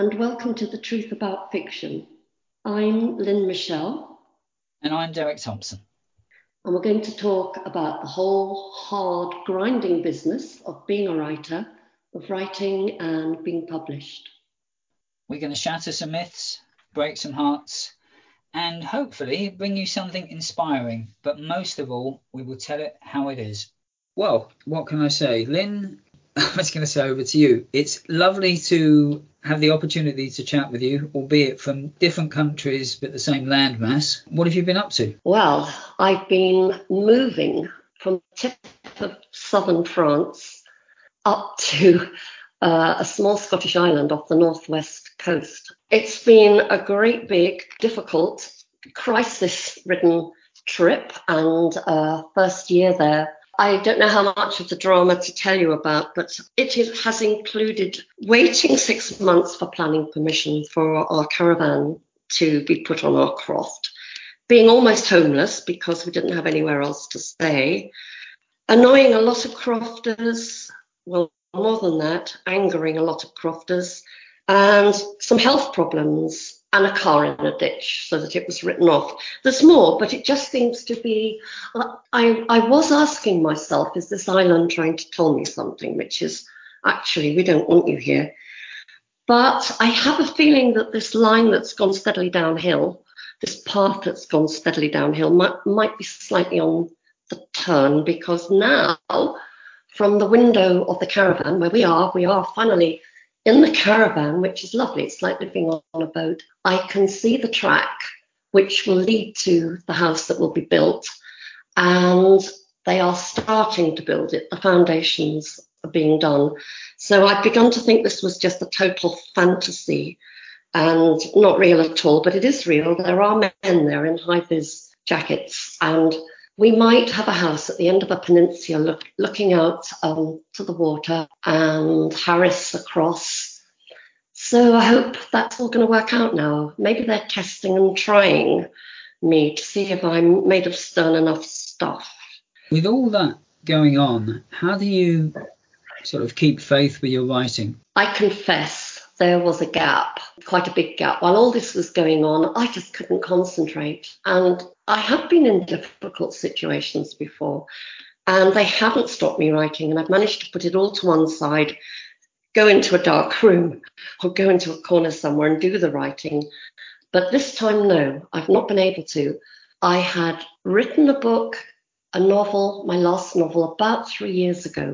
and welcome to The Truth About Fiction. I'm Lynn Michelle, And I'm Derek Thompson. and we're going to talk about the whole hard, grinding business of being a writer, of writing and being published. We're going to shatter some myths, break some hearts, and hopefully bring you something inspiring. But most of all, we will tell it how it is. Well, what can I say? Lynn, I was going to say over to you. It's lovely to have the opportunity to chat with you, albeit from different countries but the same landmass. What have you been up to? Well, I've been moving from the tip of southern France up to a small Scottish island off the northwest coast. It's been a great big, difficult, crisis-ridden trip and first year there. I don't know how much of the drama to tell you about, but has included waiting 6 months for planning permission for our caravan to be put on our croft, being almost homeless because we didn't have anywhere else to stay, annoying a lot of crofters, well, more than that, angering a lot of crofters, and some health problems and a car in a ditch so that it was written off. There's more, but it just seems to be, I was asking myself, is this island trying to tell me something, which is actually, we don't want you here. But I have a feeling that this line that's gone steadily downhill, this path that's gone steadily downhill might be slightly on the turn, because now from the window of the caravan where we are finally in the caravan, which is lovely. It's like living on a boat. I can see the track which will lead to the house that will be built, and they are starting to build it. The foundations are being done. So I've begun to think this was just a total fantasy and not real at all, but it is real. There are men there in high-vis jackets, and we might have a house at the end of a peninsula looking out to the water and Harris across. So I hope that's all going to work out now. Maybe they're testing and trying me to see if I'm made of stern enough stuff. With all that going on, how do you sort of keep faith with your writing? I confess there was a gap, quite a big gap. While all this was going on, I just couldn't concentrate. And I have been in difficult situations before, and they haven't stopped me writing. And I've managed to put it all to one side, go into a dark room or go into a corner somewhere and do the writing. But this time, no, I've not been able to. I had written a book, a novel, my last novel, about 3 years ago,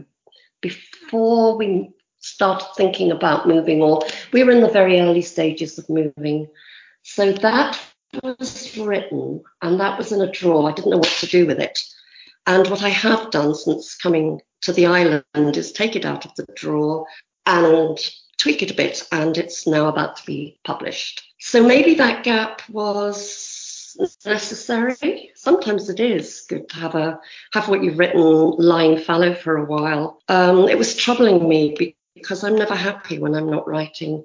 before we started thinking about moving, or we were in the very early stages of moving. So that was written and that was in a drawer. I didn't know what to do with it. And what I have done since coming to the island is take it out of the drawer and tweak it a bit, and it's now about to be published. So maybe that gap was necessary. Sometimes it is good to have what you've written lying fallow for a while. It was troubling me because I'm never happy when I'm not writing.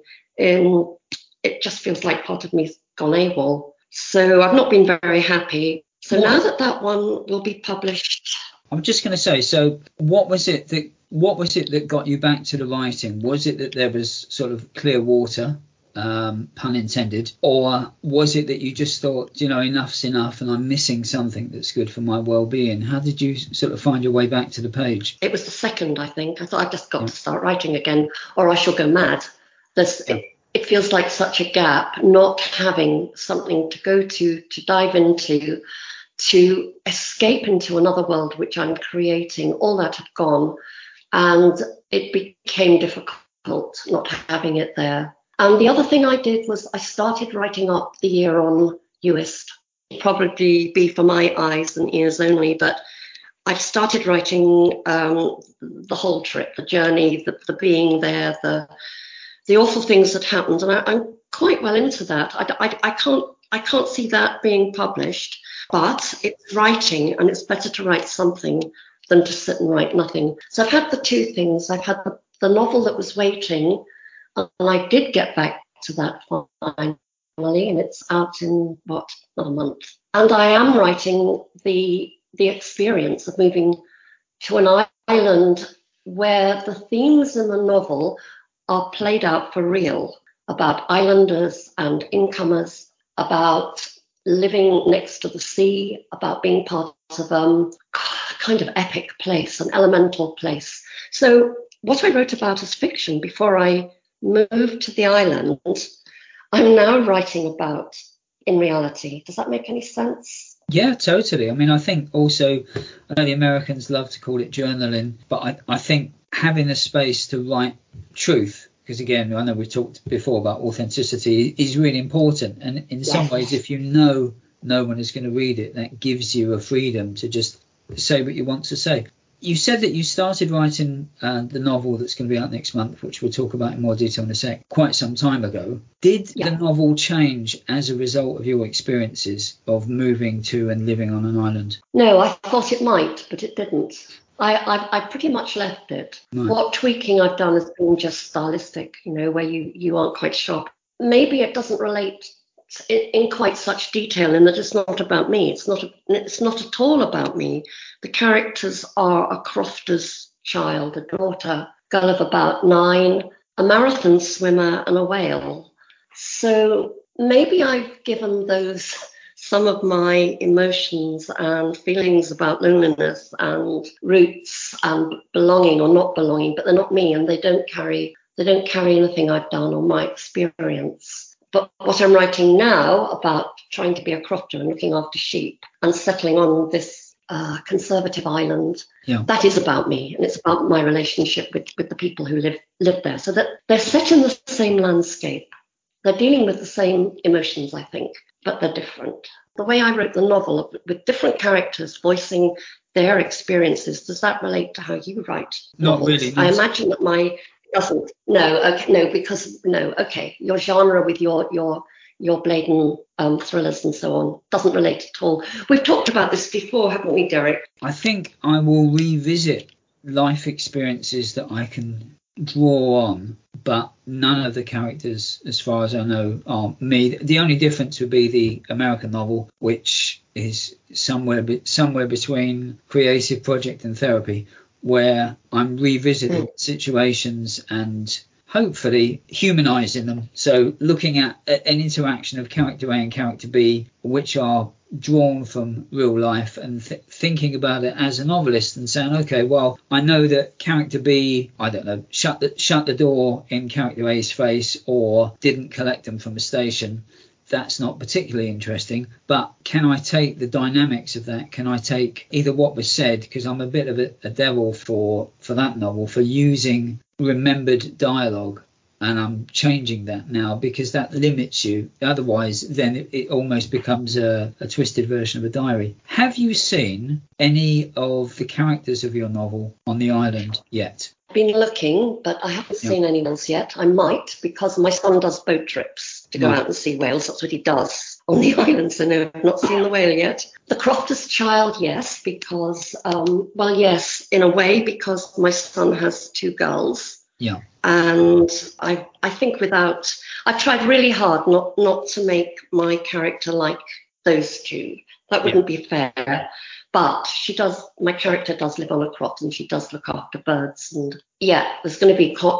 It just feels like part of me's gone AWOL. So I've not been very happy. So now that one will be published. I'm just going to say, so what was it that got you back to the writing? Was it that there was sort of clear water, pun intended, or was it that you just thought, enough's enough and I'm missing something that's good for my well-being? How did you sort of find your way back to the page? It was the second, I think. I thought I've just got to start writing again or I shall go mad. It feels like such a gap, not having something to go to dive into, to escape into another world which I'm creating. All that had gone, and it became difficult not having it there. And the other thing I did was I started writing up the year on Uist. It'd probably be for my eyes and ears only, but I've started writing the whole trip, the journey, the being there, the awful things that happened, and I'm quite well into that. I can't see that being published, but it's writing, and it's better to write something than to sit and write nothing. So I've had the two things. I've had the novel that was waiting, and I did get back to that finally, and it's out in another month. And I am writing the experience of moving to an island where the themes in the novel are played out for real. about islanders and incomers, about living next to the sea, about being part of a kind of epic place, an elemental place. So what I wrote about as fiction before I moved to the island, I'm now writing about in reality. Does that make any sense? Yeah, totally. I mean, I think also, I know the Americans love to call it journaling, but I think having a space to write truth, because again, I know we've talked before about authenticity, is really important. And in some ways, if you know no one is going to read it, that gives you a freedom to just say what you want to say. You said that you started writing the novel that's going to be out next month, which we'll talk about in more detail in a sec, quite some time ago. Did the novel change as a result of your experiences of moving to and living on an island? No, I thought it might, but it didn't. I pretty much left it. Right. What tweaking I've done has been just stylistic, where you aren't quite sharp. Maybe it doesn't relate in quite such detail, and that it's not about me. It's not at all about me. The characters are a crofter's child, a daughter, girl of about 9, a marathon swimmer, and a whale. So maybe I've given those some of my emotions and feelings about loneliness and roots and belonging or not belonging, but they're not me, and they don't carry anything I've done or my experience. But what I'm writing now about trying to be a crofter and looking after sheep and settling on this conservative island, that is about me, and it's about my relationship with the people who live there. So that they're set in the same landscape. They're dealing with the same emotions, I think, but they're different. The way I wrote the novel, with different characters voicing their experiences, does that relate to how you write novels? Not really. I imagine that my doesn't. Okay. Your genre with your Bladen thrillers and so on doesn't relate at all. We've talked about this before, haven't we, Derek? I think I will revisit life experiences that I can draw on, but none of the characters, as far as I know, are me. The only difference would be the American novel, which is somewhere between creative project and therapy, where I'm revisiting situations and hopefully humanizing them. So looking at an interaction of character A and character B, which are drawn from real life, and thinking about it as a novelist and saying, okay, well, I know that character B, I don't know, shut the door in character A's face or didn't collect them from a station. That's not particularly interesting, but can I take the dynamics of that? Can I take either what was said, because I'm a bit of a devil for that novel, for using remembered dialogue, and I'm changing that now because that limits you. Otherwise, then it almost becomes a twisted version of a diary. Have you seen any of the characters of your novel on the island yet? I've been looking, but I haven't seen any whales yet. I might, because my son does boat trips to go out and see whales. That's what he does on the island. So no, I've not seen the whale yet. The crofter's child, yes, because, yes, in a way, because my son has 2 girls. Yeah. And I think I've tried really hard not to make my character like those 2. That wouldn't be fair. But my character does live on a croft, and she does look after birds. And there's going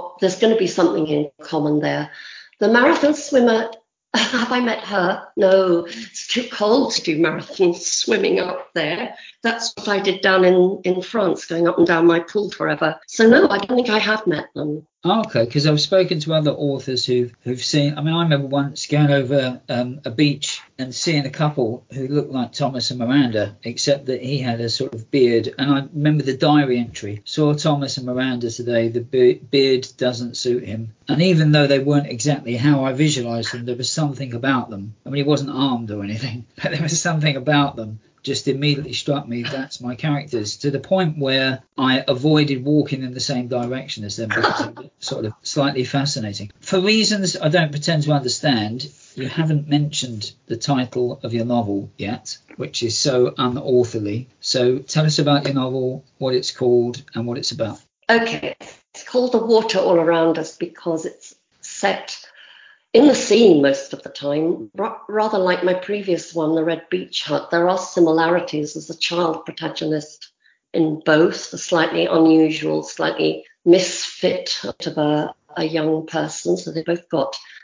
to be something in common there. The marathon swimmer, have I met her? No, it's too cold to do marathon swimming up there. That's what I did down in France, going up and down my pool forever. So no, I don't think I have met them. Oh, okay, because I've spoken to other authors who've seen. I mean, I remember once going over a beach and seeing a couple who looked like Thomas and Miranda, except that he had a sort of beard. And I remember the diary entry: saw Thomas and Miranda today. The beard doesn't suit him. And even though they weren't exactly how I visualised them, there was something about them. I mean, he wasn't armed or anything, but there was something about them just immediately struck me. That's my characters, to the point where I avoided walking in the same direction as them because it was sort of slightly fascinating. For reasons I don't pretend to understand, you haven't mentioned the title of your novel yet, which is so unauthorly. So tell us about your novel, what it's called and what it's about. Okay, it's called The Water All Around Us because it's set in the sea most of the time, rather like my previous one, The Red Beach Hut. There are similarities. There's a child protagonist in both, the slightly unusual, slightly misfit of a young person. So they've both got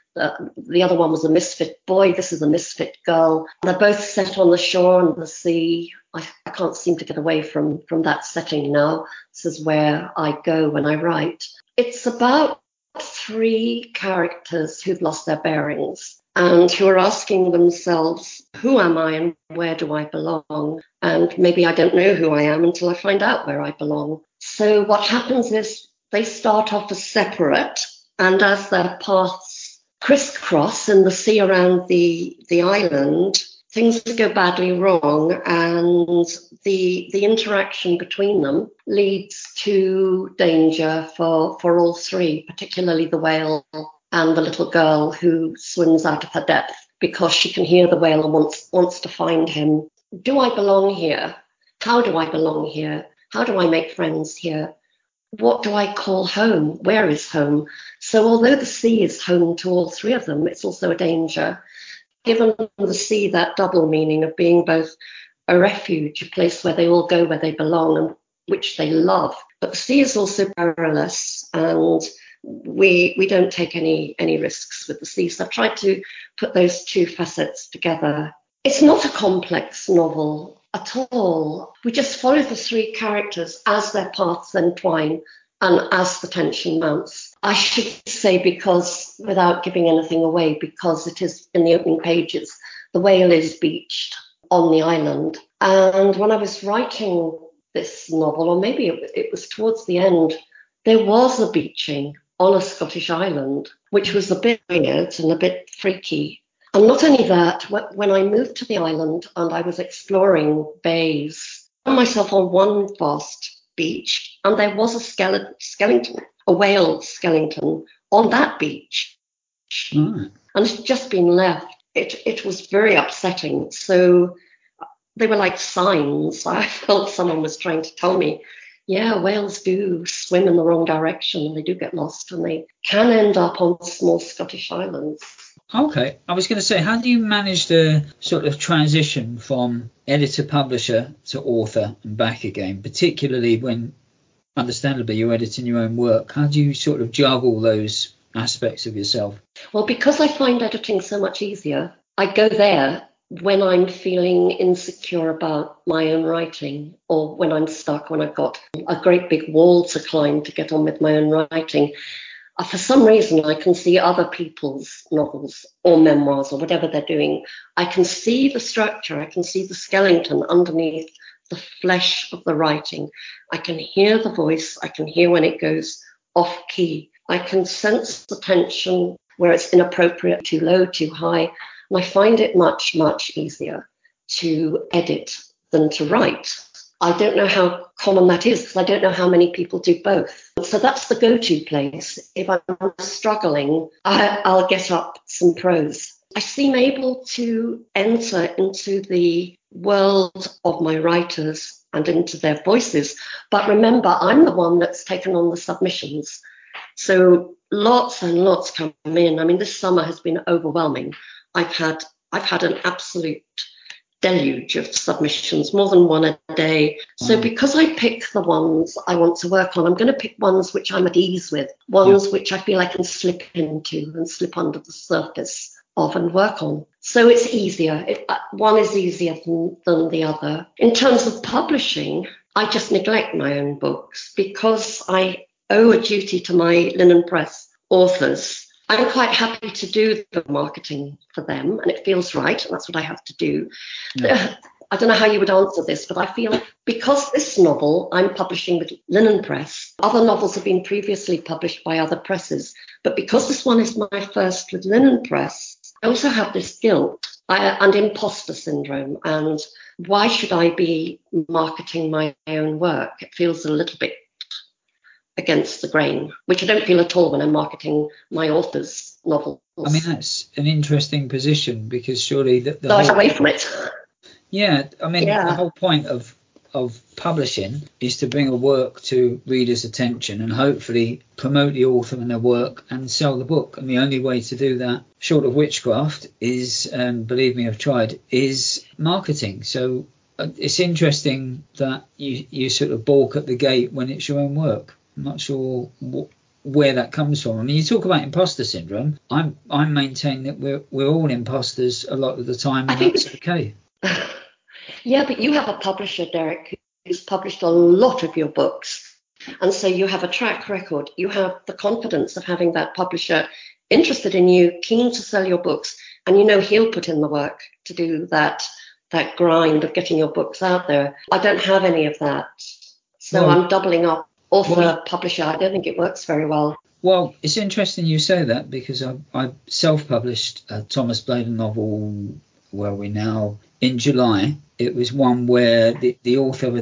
The other one was a misfit boy. This is a misfit girl. They're both set on the shore and the sea. I can't seem to get away from that setting now. This is where I go when I write. It's about three characters who've lost their bearings and who are asking themselves, who am I and where do I belong? And maybe I don't know who I am until I find out where I belong. So what happens is they start off as separate, and as their paths crisscross in the sea around the island, things go badly wrong, and the interaction between them leads to danger for all three, particularly the whale and the little girl who swims out of her depth because she can hear the whale and wants to find him. Do I belong here? How do I belong here? How do I make friends here? What do I call home? Where is home? So although the sea is home to all three of them, it's also a danger. Given the sea that double meaning of being both a refuge, a place where they all go where they belong and which they love. But the sea is also perilous, and we don't take any risks with the sea. So I've tried to put those two facets together. It's not a complex novel at all. We just follow the three characters as their paths entwine and as the tension mounts. I should say, because without giving anything away, because it is in the opening pages, the whale is beached on the island. And when I was writing this novel, or maybe it was towards the end, there was a beaching on a Scottish island, which was a bit weird and a bit freaky. And not only that, when I moved to the island and I was exploring bays, I found myself on one vast beach, and there was a skeleton, a whale skeleton on that beach. And it's just been left. It was very upsetting. So they were like signs. I felt someone was trying to tell me, yeah, whales do swim in the wrong direction and they do get lost and they can end up on small Scottish islands. Okay, I was going to say, how do you manage the sort of transition from editor-publisher to author and back again, particularly when, understandably, you're editing your own work? How do you sort of juggle those aspects of yourself? Well, because I find editing so much easier, I go there when I'm feeling insecure about my own writing, or when I'm stuck, when I've got a great big wall to climb to get on with my own writing. For some reason, I can see other people's novels or memoirs or whatever they're doing. I can see the structure. I can see the skeleton underneath the flesh of the writing. I can hear the voice. I can hear when it goes off key. I can sense the tension where it's inappropriate, too low, too high. And I find it much, much easier to edit than to write. I don't know how common that is, because I don't know how many people do both. So that's the go-to place. If I'm struggling, I'll get up some prose. I seem able to enter into the world of my writers and into their voices. But remember, I'm the one that's taken on the submissions. So lots and lots come in. I mean, this summer has been overwhelming. I've had an absolute deluge of submissions, more than one a day. So because I pick the ones I want to work on, I'm going to pick ones which I'm at ease with, ones which I feel I can slip into and slip under the surface of and work on. So it's easier. One is easier than the other. In terms of publishing, I just neglect my own books because I owe a duty to my Linen Press authors. I'm quite happy to do the marketing for them, and it feels right, and that's what I have to do. Yeah. I don't know how you would answer this, but I feel because this novel I'm publishing with Linen Press, other novels have been previously published by other presses, but because this one is my first with Linen Press, I also have this guilt and imposter syndrome, and why should I be marketing my own work? It feels a little bit against the grain, which I don't feel at all when I'm marketing my author's novels. I mean, that's an interesting position, because surely the so I get away from it. Yeah, I mean, the whole point of publishing is to bring a work to readers' attention and hopefully promote the author and their work and sell the book. And the only way to do that, short of witchcraft, is, believe me, I've tried, is marketing. So it's interesting that you sort of balk at the gate when it's your own work. I'm not sure where that comes from. I mean, you talk about imposter syndrome. I maintain that we're all imposters a lot of the time, and that's okay. Yeah, but you have a publisher, Derek, who's published a lot of your books. And so you have a track record. You have the confidence of having that publisher interested in you, keen to sell your books. And you know he'll put in the work to do that grind of getting your books out there. I don't have any of that. So I'm doubling up author, publisher. I don't think it works very well. Well, it's interesting you say that, because I self-published a Thomas Blayden novel, where we now, in July. It was one where the author,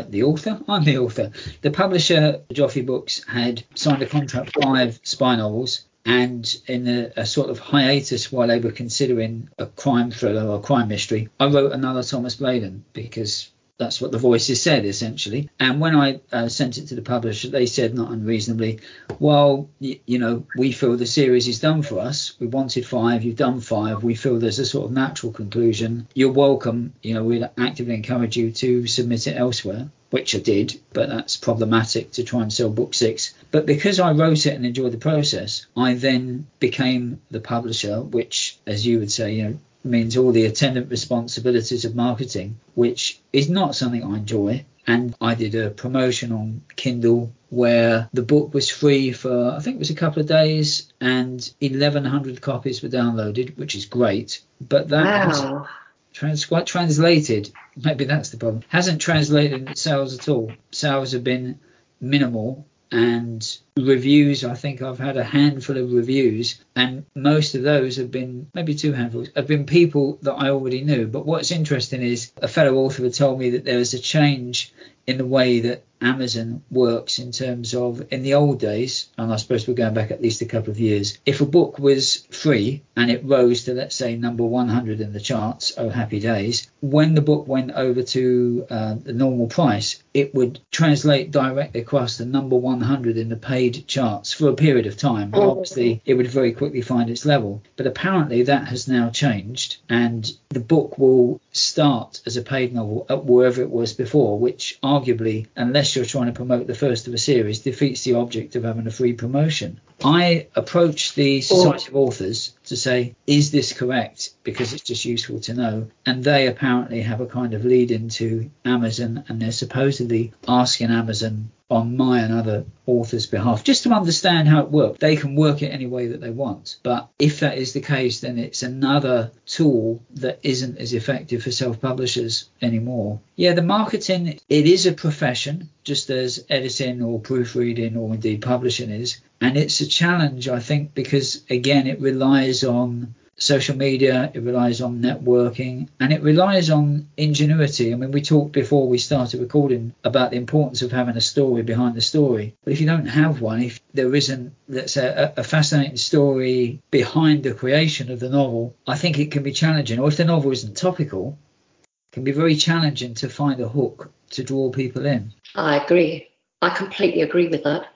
I'm the author. The publisher, Joffrey Books, had signed a contract for 5 spy novels, and in a sort of hiatus while they were considering a crime thriller or crime mystery, I wrote another Thomas Blayden, because that's what the voices said, essentially. And when I sent it to the publisher, they said, not unreasonably, well, you know, we feel the series is done for us. We wanted 5, you've done 5. We feel there's a sort of natural conclusion. You're welcome. You know, we'd actively encourage you to submit it elsewhere, which I did, but that's problematic to try and sell book 6. But because I wrote it and enjoyed the process, I then became the publisher, which, as you would say, you know, means all the attendant responsibilities of marketing, which is not something I enjoy. And I did a promotion on Kindle where the book was free for, I think it was a couple of days, and 1,100 copies were downloaded, which is great. But that has quite translated. Maybe that's the problem. Hasn't translated into sales at all. Sales have been minimal. And reviews, I think I've had a handful of reviews, and most of those have been, maybe 2 handfuls, have been people that I already knew. But what's interesting is a fellow author had told me that there is a change in the way that Amazon works, in terms of, in the old days, and I suppose we're going back at least a couple of years, if a book was free and it rose to, let's say, number 100 in the charts, oh happy days, when the book went over to the normal price, it would translate directly across the number 100 in the paid charts for a period of time. And obviously it would very quickly find its level. But apparently that has now changed, and the book will start as a paid novel at wherever it was before, which arguably, unless you're trying to promote the first of a series, defeats the object of having a free promotion. I approached the Society of Authors to say, is this correct? Because it's just useful to know. And they apparently have a kind of lead into Amazon, and they're supposedly asking Amazon on my and other authors' behalf, just to understand how it works. They can work it any way that they want. But if that is the case, then it's another tool that isn't as effective for self-publishers anymore. Yeah, the marketing, it is a profession, just as editing or proofreading or indeed publishing is. And it's a challenge, I think, because, again, it relies on social media, it relies on networking, and it relies on ingenuity. I mean, we talked before we started recording about the importance of having a story behind the story. But if you don't have one, if there isn't, let's say, a fascinating story behind the creation of the novel, I think it can be challenging. Or if the novel isn't topical, it can be very challenging to find a hook to draw people in. I agree. I completely agree with that.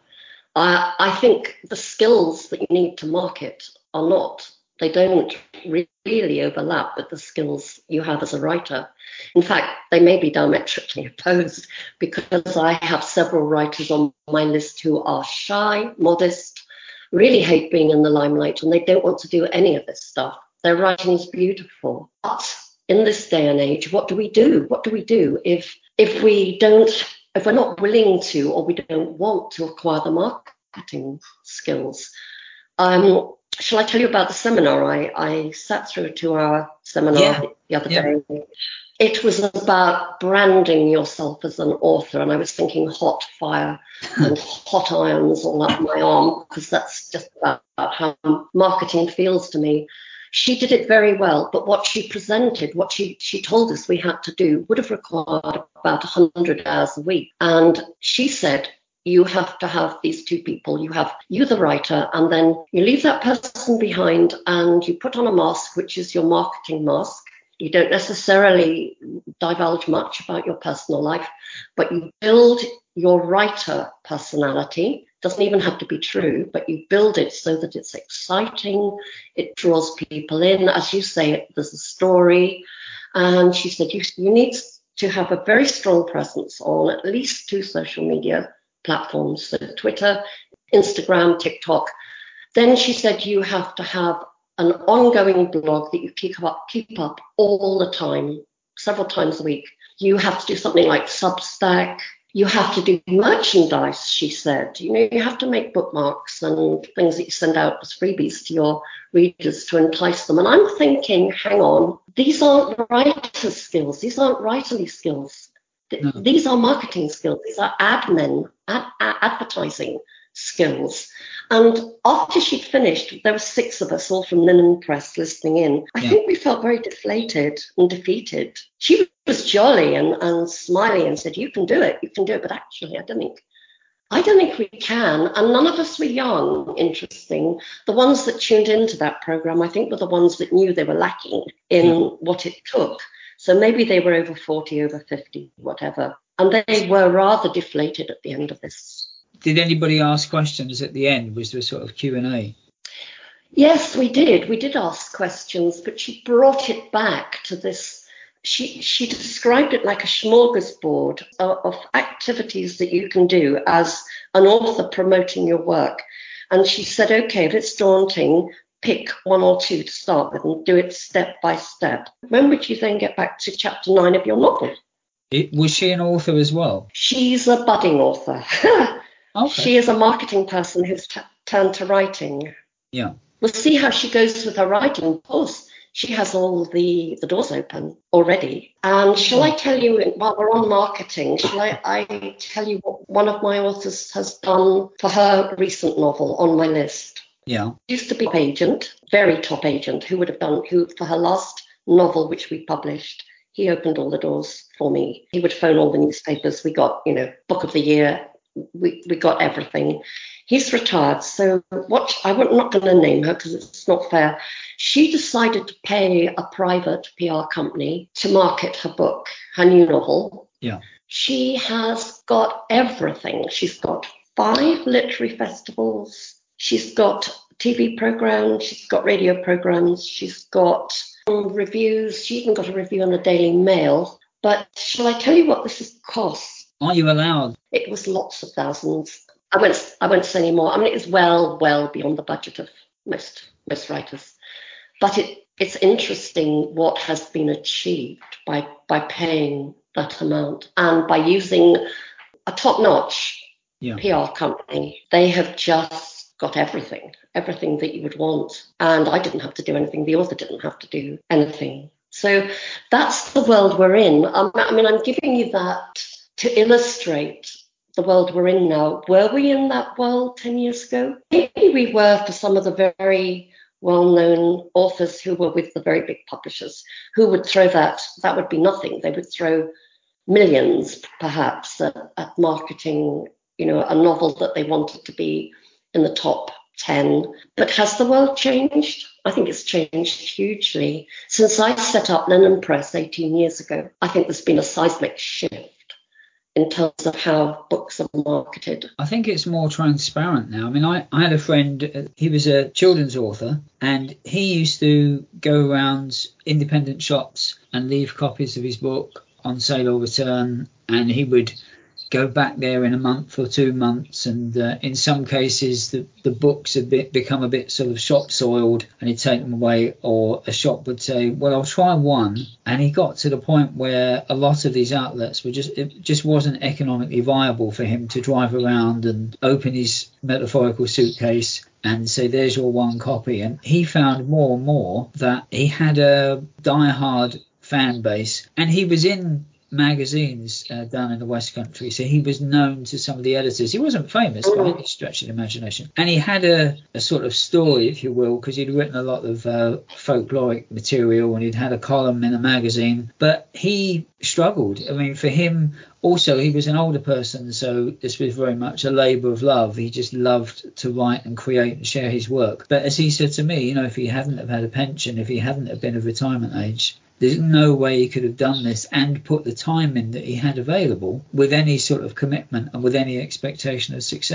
I think the skills that you need to market are not, they don't really overlap with the skills you have as a writer. In fact, they may be diametrically opposed, because I have several writers on my list who are shy, modest, really hate being in the limelight, and they don't want to do any of this stuff. Their writing is beautiful. But in this day and age, what do we do? What do we do if we're not willing to, or we don't want to acquire the marketing skills? Shall I tell you about the seminar? I sat through a 2-hour seminar the other day. It was about branding yourself as an author, and I was thinking hot fire and hot irons all up my arm, because that's just about how marketing feels to me. She did it very well, but what she presented, what she told us we had to do, would have required about 100 hours a week. And she said, you have to have these 2 people. You have you, the writer, and then you leave that person behind and you put on a mask, which is your marketing mask. You don't necessarily divulge much about your personal life, but you build your writer personality. Doesn't even have to be true, but you build it so that it's exciting. It draws people in. As you say, there's a story. And she said, you need to have a very strong presence on at least 2 social media platforms. So Twitter Instagram, TikTok. Then she said you have to have an ongoing blog that you keep up all the time, several times a week. You have to do something like Substack. You have to do merchandise, she said. You have to make bookmarks and things that you send out as freebies to your readers to entice them. And I'm thinking, hang on, these aren't writer's skills. These aren't writerly skills. No. These are marketing skills. These are advertising skills. And after she'd finished, there were 6 of us all from Linen Press listening in. I think we felt very deflated and defeated. She was jolly and smiley and said, you can do it. But actually, I don't think we can. And none of us were young, interesting. The ones that tuned into that program, I think, were the ones that knew they were lacking in what it took. So maybe they were over 40, over 50, whatever. And they were rather deflated at the end of this. Did anybody ask questions at the end? Was there a sort of Q&A? Yes, we did. We did ask questions, but she brought it back to this. She described it like a smorgasbord of activities that you can do as an author promoting your work. And she said, OK, if it's daunting, pick 1 or 2 to start with and do it step by step. When would you then get back to chapter 9 of your novel? Was she an author as well? She's a budding author. Okay. She is a marketing person who's turned to writing. Yeah. We'll see how she goes with her writing. Of course, she has all the doors open already. And shall I tell you, while we're on marketing, shall I tell you what one of my authors has done for her recent novel on my list? Yeah. Used to be top agent, very top agent, who for her last novel, which we published, he opened all the doors for me. He would phone all the newspapers. We got, Book of the Year. We got everything. He's retired, so I'm not going to name her because it's not fair. She decided to pay a private PR company to market her book, her new novel. Yeah. She has got everything. She's got 5 literary festivals. She's got TV programs. She's got radio programs. She's got reviews. She even got a review in the Daily Mail. But shall I tell you what this has cost? Are you allowed? It was lots of thousands. I won't say any more. I mean, it is well beyond the budget of most writers. But it's interesting what has been achieved by paying that amount and by using a top-notch PR company. They have just got everything that you would want. And I didn't have to do anything. The author didn't have to do anything. So that's the world we're in. I'm giving you that to illustrate the world we're in now. Were we in that world 10 years ago? Maybe we were for some of the very well-known authors who were with the very big publishers, who would throw that would be nothing. They would throw millions, perhaps, at marketing, a novel that they wanted to be in the top 10. But has the world changed? I think it's changed hugely. Since I set up Linen Press 18 years ago, I think there's been a seismic shift in terms of how books are marketed. I think it's more transparent now. I mean, I had a friend, he was a children's author, and he used to go around independent shops and leave copies of his book on sale or return, and he would go back there in a month or 2 months, and in some cases the books had become a bit sort of shop soiled and he'd take them away, or a shop would say, well, I'll try one. And he got to the point where a lot of these outlets it just wasn't economically viable for him to drive around and open his metaphorical suitcase and say, there's your one copy. And he found more and more that he had a diehard fan base, and he was in magazines down in the West Country, so he was known to some of the editors. He wasn't famous by any stretch of the imagination, and he had a sort of story, if you will, because he'd written a lot of folkloric material, and he'd had a column in a magazine, but he struggled. I mean, for him also, he was an older person, so this was very much a labour of love. He just loved to write and create and share his work. But as he said to me, if he hadn't have had a pension, if he hadn't have been of retirement age, there's no way he could have done this and put the time in that he had available with any sort of commitment and with any expectation of success.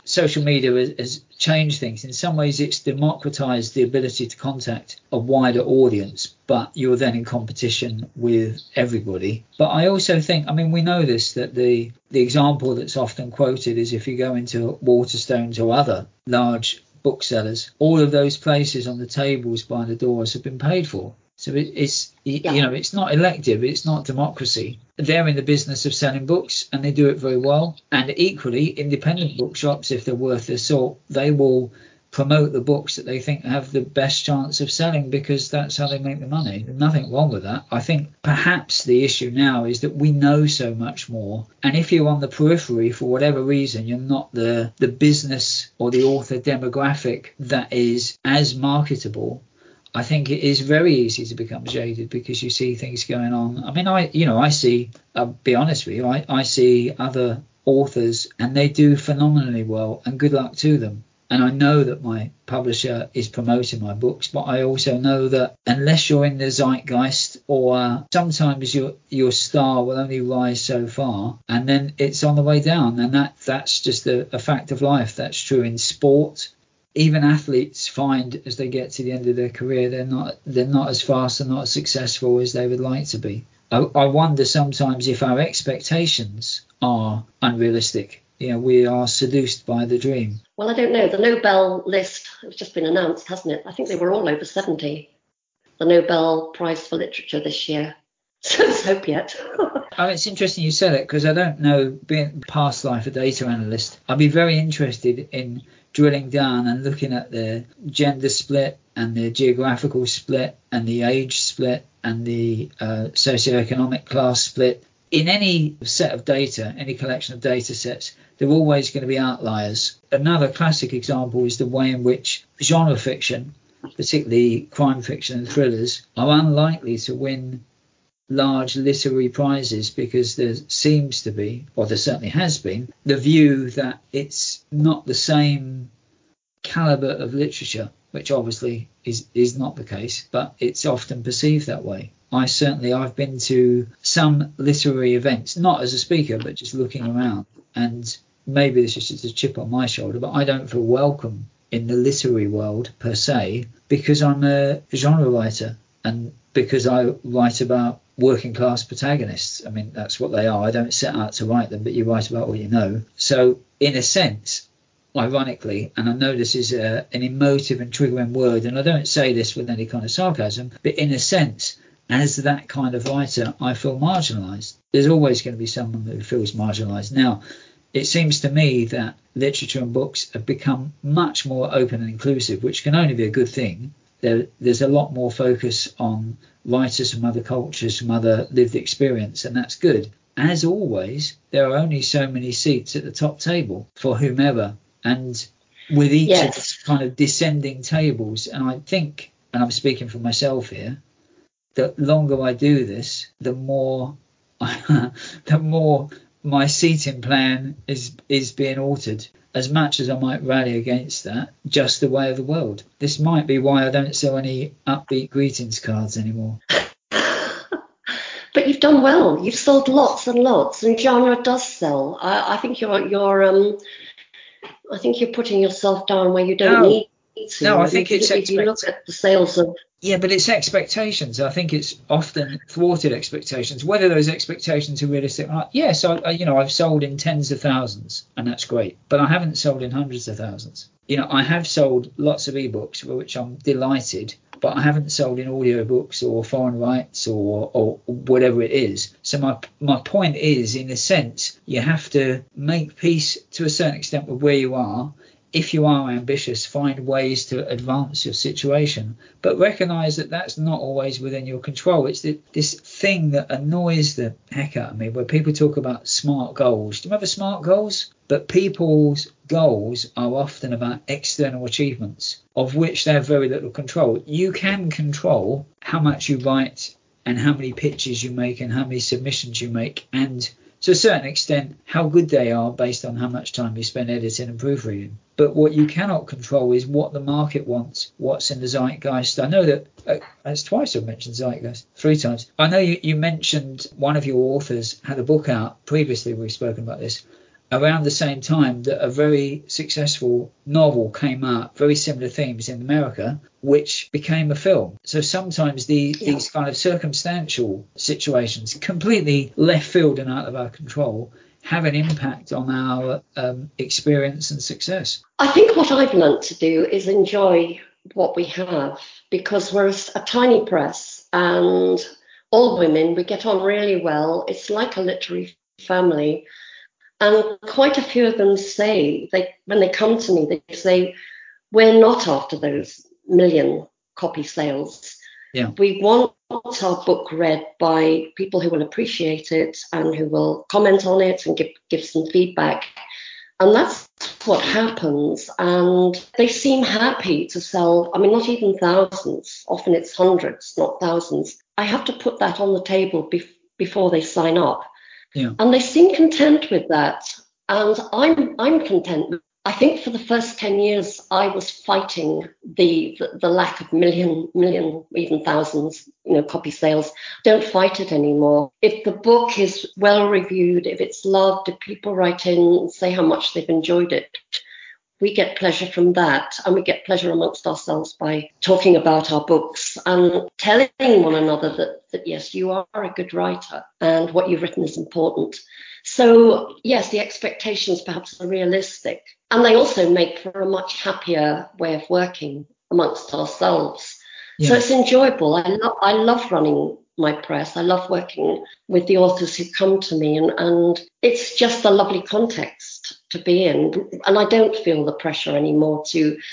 social media has changed things. In some ways, it's democratized the ability to contact a wider audience, but you're then in competition with everybody. But I also think, I mean, we know this, that the example that's often quoted is if you go into Waterstones or other large booksellers, all of those places on the tables by the doors have been paid for. So it's it's not elective, it's not democracy. They're in the business of selling books and they do it very well. And equally, independent bookshops, if they're worth their salt, they will promote the books that they think have the best chance of selling because that's how they make the money. There's nothing wrong with that. I think perhaps the issue now is that we know so much more. And if you're on the periphery for whatever reason, you're not the business or the author demographic that is as marketable, I think it is very easy to become jaded because you see things going on. I mean, I see, I'll be honest with you, I see other authors and they do phenomenally well and good luck to them. And I know that my publisher is promoting my books, but I also know that unless you're in the zeitgeist, or sometimes your star will only rise so far and then it's on the way down. And that's just a fact of life. That's true in sport. Even athletes find as they get to the end of their career, they're not as fast and not as successful as they would like to be. I wonder sometimes if our expectations are unrealistic. We are seduced by the dream. Well, I don't know. The Nobel list has just been announced, hasn't it? I think they were all over 70. The Nobel Prize for Literature this year. So let's hope yet. It's interesting you said it because I don't know, being past life a data analyst, I'd be very interested in drilling down and looking at the gender split and the geographical split and the age split and the socioeconomic class split. In any set of data, any collection of data sets, there are always going to be outliers. Another classic example is the way in which genre fiction, particularly crime fiction and thrillers, are unlikely to win large literary prizes because there seems to be, or there certainly has been, the view that it's not the same caliber of literature, which obviously is not the case, but it's often perceived that way. I've been to some literary events, not as a speaker, but just looking around, and maybe this is just a chip on my shoulder, but I don't feel welcome in the literary world per se because I'm a genre writer and because I write about working class protagonists. I mean, that's what they are. I don't set out to write them, but you write about what you know. So in a sense, ironically, and I know this is an emotive and triggering word, and I don't say this with any kind of sarcasm, but in a sense, as that kind of writer, I feel marginalised. There's always going to be someone who feels marginalised. Now, it seems to me that literature and books have become much more open and inclusive, which can only be a good thing. There's a lot more focus on writers from other cultures, from other lived experience, and that's good. As always, there are only so many seats at the top table for whomever, and with each of these kind of descending tables, and I think, and I'm speaking for myself here, the longer I do this, the more my seating plan is being altered. As much as I might rally against that, just the way of the world. This might be why I don't sell any upbeat greetings cards anymore. But you've done well. You've sold lots and lots, and genre does sell. I think you're putting yourself down where you don't need to. No, I think if you look at the sales of. Yeah, but it's expectations. I think it's often thwarted expectations. Whether those expectations are realistic or not. Yes, I've sold in tens of thousands, and that's great. But I haven't sold in hundreds of thousands. I have sold lots of ebooks, for which I'm delighted, but I haven't sold in audiobooks or foreign rights or whatever it is. So my point is, in a sense, you have to make peace to a certain extent with where you are. If you are ambitious, find ways to advance your situation, but recognize that that's not always within your control. It's this thing that annoys the heck out of me, where people talk about SMART goals. Do you remember SMART goals? But people's goals are often about external achievements, of which they have very little control. You can control how much you write and how many pitches you make and how many submissions you make, and to a certain extent, how good they are based on how much time you spend editing and proofreading. But what you cannot control is what the market wants, what's in the zeitgeist. I know that that's twice I've mentioned zeitgeist, 3 times. I know you mentioned one of your authors had a book out previously. We've spoken about this around the same time that a very successful novel came out, very similar themes in America, which became a film. So sometimes these kind of circumstantial situations, completely left field and out of our control, have an impact on our experience and success. I think what I've learnt to do is enjoy what we have, because we're a tiny press and all women, we get on really well. It's like a literary family. And quite a few of them say, when they come to me, they say, we're not after those million copy sales. Yeah. We want our book read by people who will appreciate it and who will comment on it and give some feedback. And that's what happens. And they seem happy to sell, I mean, not even thousands. Often it's hundreds, not thousands. I have to put that on the table before they sign up. Yeah. And they seem content with that. And I'm content. I think for the first 10 years, I was fighting the lack of million, even thousands, copy sales. Don't fight it anymore. If the book is well reviewed, if it's loved, if people write in and say how much they've enjoyed it, we get pleasure from that. And we get pleasure amongst ourselves by talking about our books and telling one another that yes, you are a good writer and what you've written is important. So yes, the expectations perhaps are realistic. And they also make for a much happier way of working amongst ourselves. Yeah. So it's enjoyable. I love running my press. I love working with the authors who come to me, and it's just a lovely context to be in. And I don't feel the pressure anymore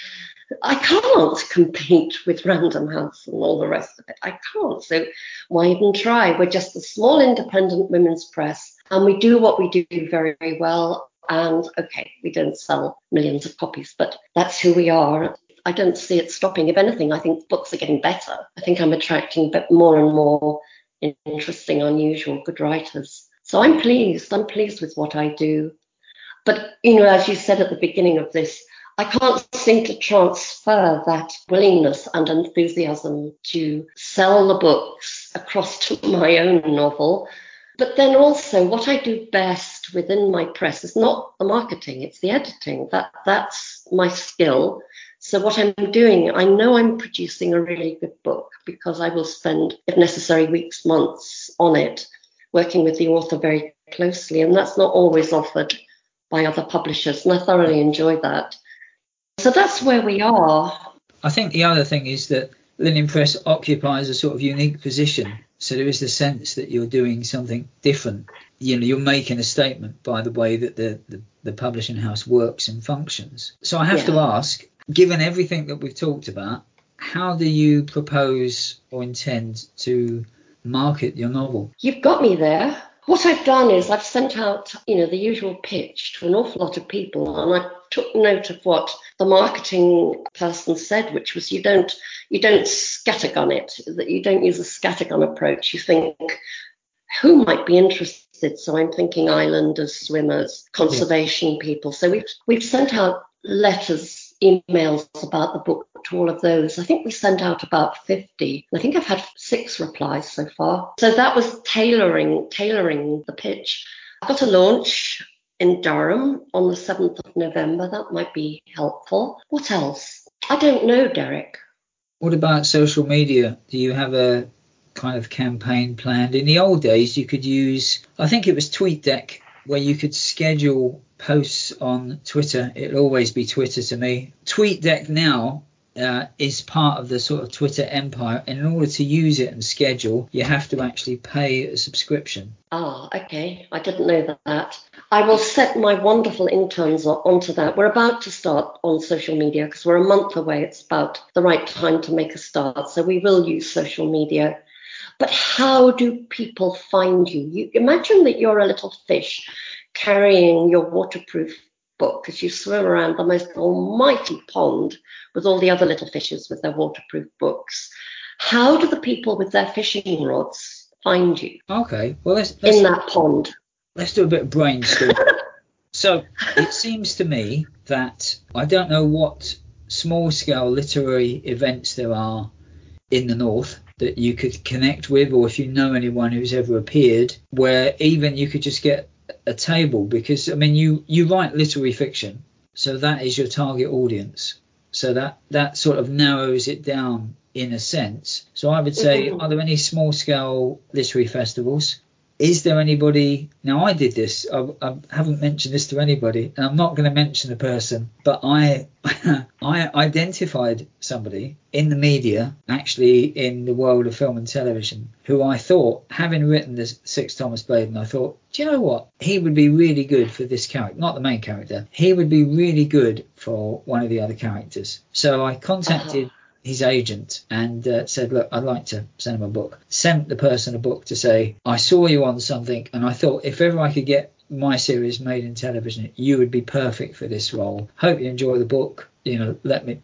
I can't compete with Random House and all the rest of it. I can't. So why even try? We're just a small independent women's press, and we do what we do very, very well. And okay, we don't sell millions of copies, but that's who we are. I don't see it stopping. If anything, I think books are getting better. I think I'm attracting more and more interesting, unusual, good writers. So I'm pleased. I'm pleased with what I do. But, as you said at the beginning of this, I can't seem to transfer that willingness and enthusiasm to sell the books across to my own novel. But then also what I do best within my press is not the marketing, it's the editing. That's my skill. So what I'm doing, I know I'm producing a really good book because I will spend, if necessary, weeks, months on it, working with the author very closely. And that's not always offered by other publishers. And I thoroughly enjoy that. So that's where we are. I think the other thing is that Linen Press occupies a sort of unique position. So there is the sense that you're doing something different. You're making a statement by the way that the publishing house works and functions. So I have to ask, given everything that we've talked about, how do you propose or intend to market your novel? You've got me there. What I've done is I've sent out, the usual pitch to an awful lot of people, and I took note of what the marketing person said, which was you don't scattergun it, that you don't use a scattergun approach. You think, who might be interested? So I'm thinking islanders, swimmers, conservation people. So we've sent out letters, emails about the book to all of those. I think we sent out about 50. I think I've had 6 replies so far. So that was tailoring the pitch. I've got a launch in Durham on the 7th of November. That might be helpful. What else? I don't know, Derek. What about social media? Do you have a kind of campaign planned? In the old days, you could use, I think it was TweetDeck, where you could schedule posts on Twitter. It'll always be Twitter to me. TweetDeck now is part of the sort of Twitter empire. And in order to use it and schedule, you have to actually pay a subscription. Ah, okay. I didn't know that. I will set my wonderful interns onto that. We're about to start on social media because we're a month away. It's about the right time to make a start. So we will use social media. But how do people find you? You imagine that you're a little fish carrying your waterproof book as you swim around the most almighty pond with all the other little fishes with their waterproof books. How do the people with their fishing rods find you? Okay, well, let's in that pond. Let's do a bit of brainstorming. So it seems to me that I don't know what small-scale literary events there are in the north that you could connect with, or if you know anyone who's ever appeared, where even you could just get a table, because I mean you write literary fiction, so that is your target audience. So that sort of narrows it down in a sense. So I would say, are there any small scale literary festivals? Is there anybody? Now I did this. I haven't mentioned this to anybody, and I'm not going to mention a person, but I I identified somebody in the media, actually in the world of film and television, who I thought, having written this Six Thomas Bladen, I thought, do you know what? He would be really good for this character, not the main character. He would be really good for one of the other characters. So I contacted his agent and said, look, I'd like to send him a book. Sent the person a book to say, I saw you on something, and I thought if ever I could get my series made in television, you would be perfect for this role. Hope you enjoy the book. Let me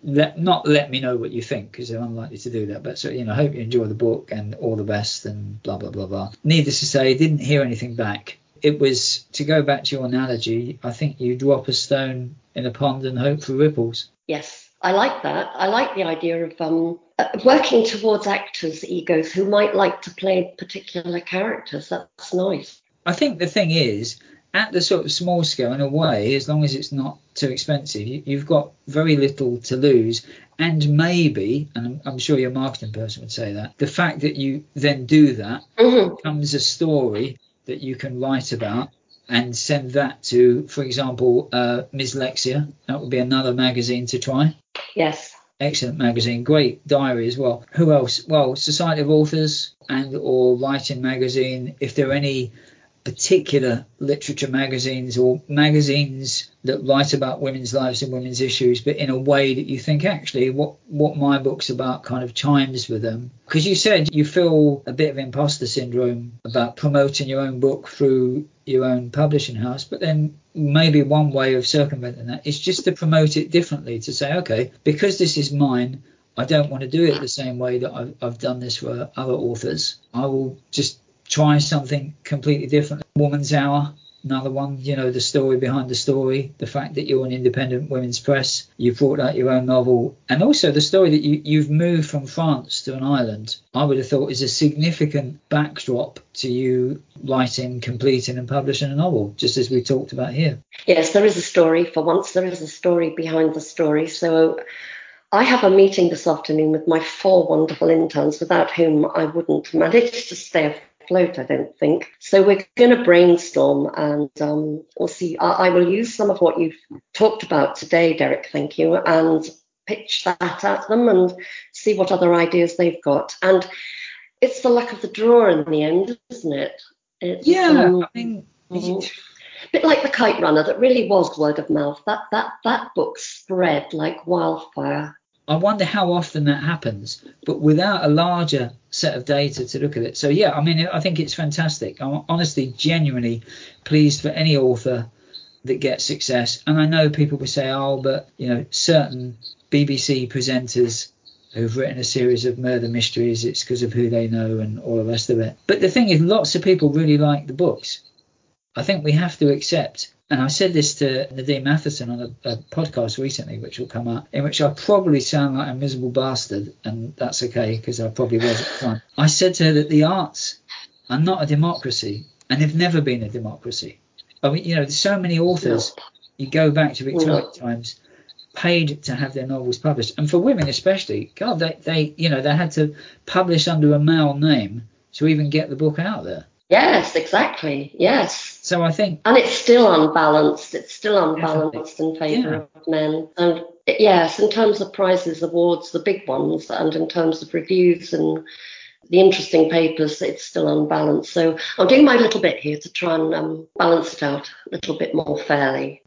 know what you think, because they're unlikely to do that. But so, hope you enjoy the book and all the best and blah, blah, blah, blah. Needless to say, didn't hear anything back. It was, to go back to your analogy, I think you drop a stone in a pond and hope for ripples. Yes. I like that. I like the idea of working towards actors' egos who might like to play particular characters. That's nice. I think the thing is, at the sort of small scale, in a way, as long as it's not too expensive, you've got very little to lose. And maybe, and I'm sure your marketing person would say that, the fact that you then do that becomes a story that you can write about and send that to, for example, Ms. Lexia. That would be another magazine to try. Yes. Excellent magazine, great diary as well. Who else? Well, Society of Authors and or Writing Magazine. If there are any particular literature magazines or magazines that write about women's lives and women's issues, but in a way that you think actually what my book's about kind of chimes with them. Because you said you feel a bit of imposter syndrome about promoting your own book through your own publishing house, but then maybe one way of circumventing that is just to promote it differently, to say, okay, because this is mine, I don't want to do it the same way that I've done this for other authors. I will just try something completely different. Woman's Hour, another one, the story behind the story, the fact that you're an independent women's press, you've brought out your own novel, and also the story that you've moved from France to an island, I would have thought is a significant backdrop to you writing, completing and publishing a novel, just as we talked about here. Yes, there is a story. For once, there is a story behind the story. So I have a meeting this afternoon with my 4 wonderful interns, without whom I wouldn't manage to stay afloat, I don't think. So we're going to brainstorm, and we'll see. I will use some of what you've talked about today, Derek, thank you, and pitch that at them and see what other ideas they've got. And it's the luck of the draw in the end, isn't it? It's, I mean, a bit like The Kite Runner, that really was word of mouth. That book spread like wildfire. I wonder how often that happens, but without a larger set of data to look at it. So, yeah, I mean, I think it's fantastic. I'm honestly, genuinely pleased for any author that gets success. And I know people will say, oh, but, certain BBC presenters who've written a series of murder mysteries, it's because of who they know and all the rest of it. But the thing is, lots of people really like the books. I think we have to accept, and I said this to Nadine Matheson on a podcast recently, which will come out, in which I probably sound like a miserable bastard, and that's okay, because I probably was at the time. I said to her that the arts are not a democracy, and have never been a democracy. I mean, there's so many authors, you go back to Victorian times, paid to have their novels published. And for women especially, God, they had to publish under a male name to even get the book out there. Yes, exactly. Yes. So I think... And it's still unbalanced. It's still unbalanced in favour of men. And yes, in terms of prizes, awards, the big ones, and in terms of reviews and the interesting papers, it's still unbalanced. So I'm doing my little bit here to try and balance it out a little bit more fairly.